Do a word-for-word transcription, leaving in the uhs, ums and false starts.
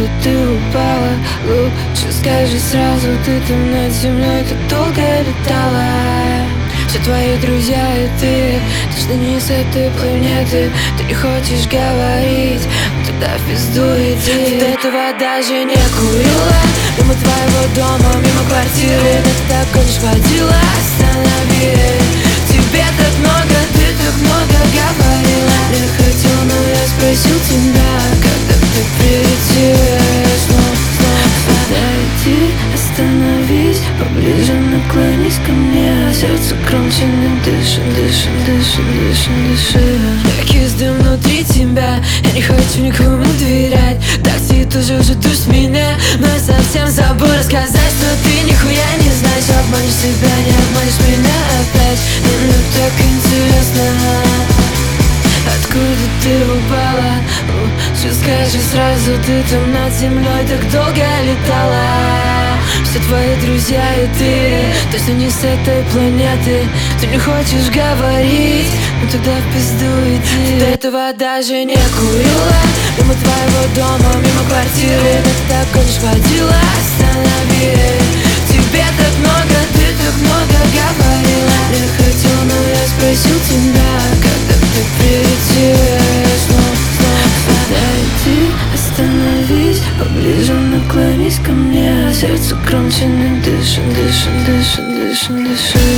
Откуда ты упала? Лучше скажи сразу, ты там над землей так долго летала. Все твои друзья и ты точно не с этой планеты. Ты не хочешь говорить, ну тогда в пизду иди. Ты этого даже не курила. Мимо твоего дома, мимо квартиры. Ты так хочешь водила, останови. Тебе так много, ты так много говорила. Я хотел, но я спросил тебя, когда ты прилетишь. Снова, снова, подойди, остановись, поближе наклонись ко мне. Сердце громче не дышит, дышит, дышит, дышит, дышит. Как ездим внутри тебя, я не хочу никому доверять. Такси тоже уже душит меня, но я совсем забыл рассказать, что ты нихуя не знаешь. Обманешь себя, не обманешь меня опять. Мне так интересно, откуда ты упала? Лучше скажи сразу, ты там над землей так долго летала. Все твои друзья и ты точно не с этой планеты. Ты не хочешь говорить, ну тогда в пизду иди. Ты этого даже не курила. Мимо твоего дома, мимо квартиры. Ты так хочешь водила, останови. Тебе так много, ты так много говорила. Я хотел, но я спросил тебя, когда ты прилетишь. Снова, снова, подойди, остановись, поближе наклонись ко мне. Сердце громче не дышит, дышит, дышит, дышит, дышит.